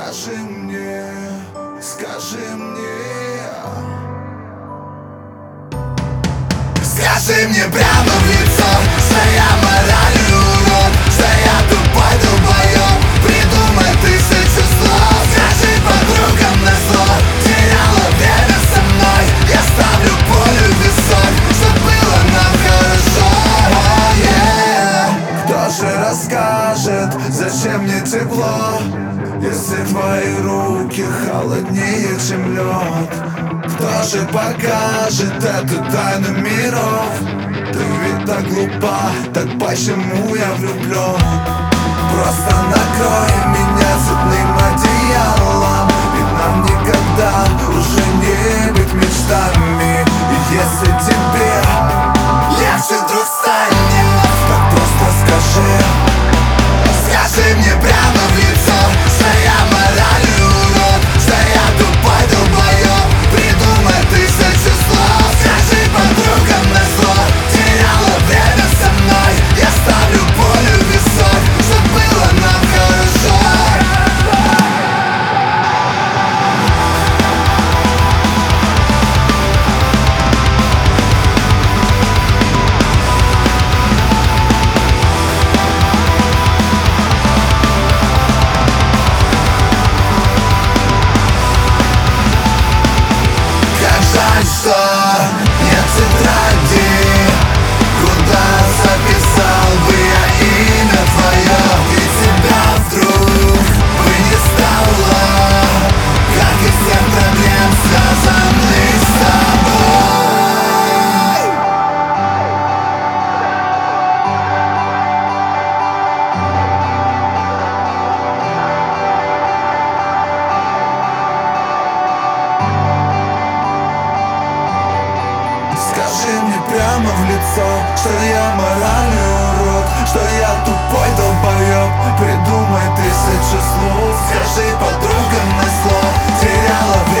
Скажи мне, скажи мне, скажи мне прямо в лицо, что я моральный урод, что я тупой долбоёб. Придумай тысячу слов, скажи подругам назло. Теряла время со мной, я ставлю пулю в висок, чтоб было нам хорошо. Кто же расскажет, зачем мне тепло, если твои руки холоднее, чем лед? Кто же покажет эту тайну миров? Ты ведь так глупа, так почему я влюблен? Просто накрой меня цветным одеялом, ведь нам никогда уже не быть мечтами. И если тебе легче вдруг станет, так просто скажи. Скажи мне прямо в лицо, что я моральный урод, что я тупой долбоёб. Придумай тысячу слов, скажи подругам назло. Теряла время со мной, я ставлю пулю в висок, чтоб было нам хорошо. Жаль, что нет тетради, куда записал бы я имя твое. И тебя вдруг бы не стало, как и всех проблем, связанных с тобой. Скажи мне прямо в лицо, что я моральный урод, что я тупой долбоёб. Придумай тысячу слов, скажи подругам назло. Теряла время